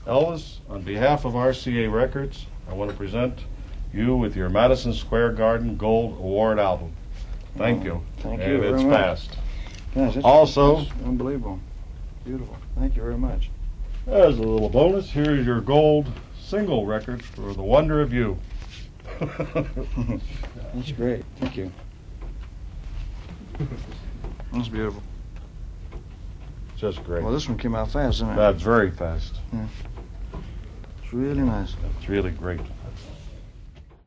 Elvis, on behalf of RCA Records, I want to present you with your Madison Square Garden Gold Award album. Thank you. Thank you and very it's much. fast. Gosh, Also, that's unbelievable. Beautiful. Thank you very much. as a little bonus, here is your gold single record for The Wonder of You. That's great. Thank you. That's beautiful. Just great. Well, this one came out fast, didn't it? That's very fast. It's really nice. It's really great.